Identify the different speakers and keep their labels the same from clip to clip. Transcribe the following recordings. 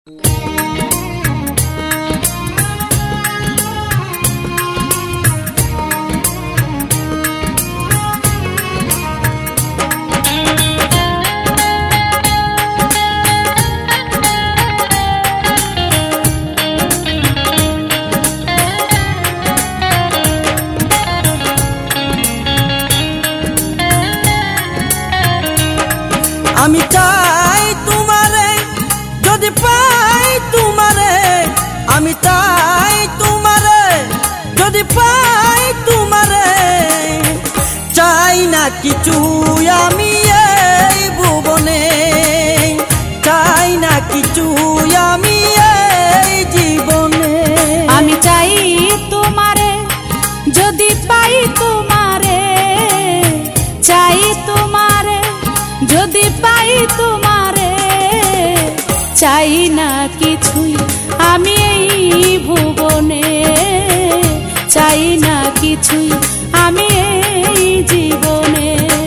Speaker 1: আমি চাই তোমারে যদি পাই তোমারে, আমি চাই তোমারে যদি পাই তোমারে, চাই না কিছু আমি এই ভুবনে, চাই না কিছু আমি এই জীবনে।
Speaker 2: আমি চাই তোমারে যদি পাই তোমারে, চাই তোমারে যদি পাই তোমারে, চাই না কিছুই আমি এই ভুবনে, চাই না কিছুই আমি এই জীবনে।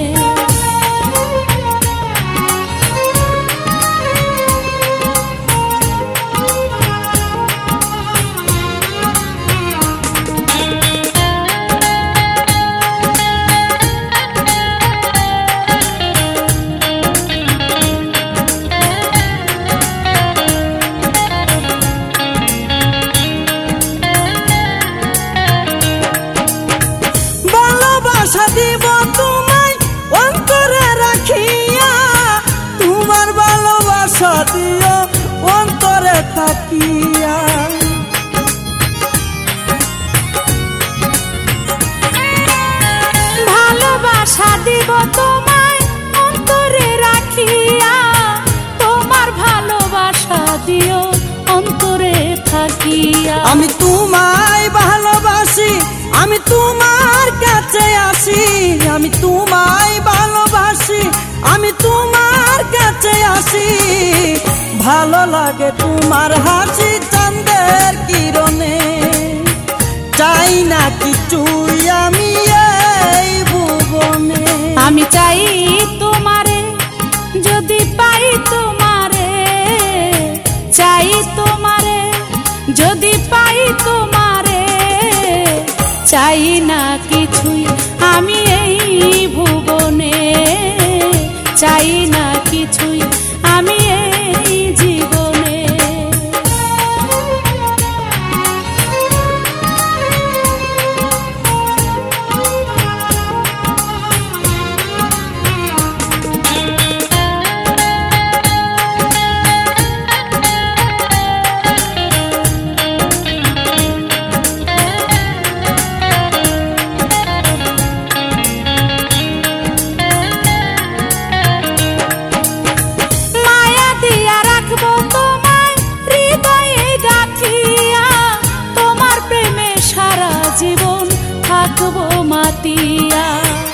Speaker 1: ভালোবাসা দিব তোমায় অন্তরে রাখিয়া, তোমার ভালোবাসা দিও অন্তরে থাকিয়া।
Speaker 2: ভালোবাসা দিব তোমায় অন্তরে রাখিয়া, তোমার ভালোবাসা দিও অন্তরে থাকিয়া।
Speaker 1: আমি তোমায় ভালোবাসি, আমি তোমার কাছে আসি, আমি তোমায় ভালোবাসি, আমি তোমার কাছে আসি। ভালো লাগে তোমার হাসি চাঁদের কিরণে, চাই না কিছুই আমি এই ভুবনে।
Speaker 2: আমি চাই তোমারে যদি পাই তোমারে, চাই তোমারে যদি পাই তোমারে, চাই না কিছুই আমি এই ভুবনে, চাই না কিছুই আমি এই জীবনে। জীবন থাকবো মাতিয়া,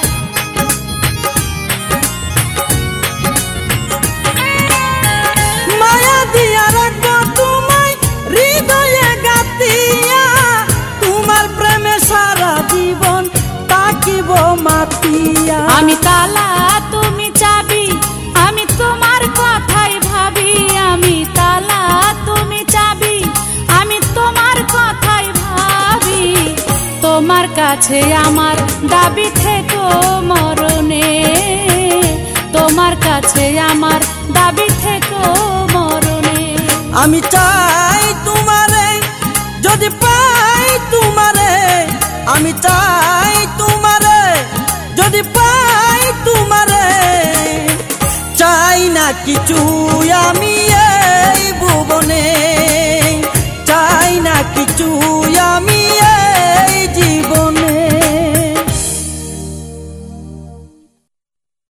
Speaker 1: মায়া দিয়া রাখবো তোমায় হৃদয়ে গাতিয়া, তোমার প্রেমে সারা জীবন থাকিব মাতিয়া।
Speaker 2: আমি তালা তুমি চাবি, আমি তোমার কথাই ভাবি, আমি তালা তুমি চাবি, আমি তোমার কথাই ভাবি। তোমার কাছে আমার দাবি থেকো মরণে, তোমার কাছে আমার দাবি থেকো মরণে।
Speaker 1: আমি চাই তোমারে যদি পাই তোমারে, আমি চাই তোমারে যদি পাই তোমারে, চাই না কিছু আমি এই ভুবনে, চাই না কিছু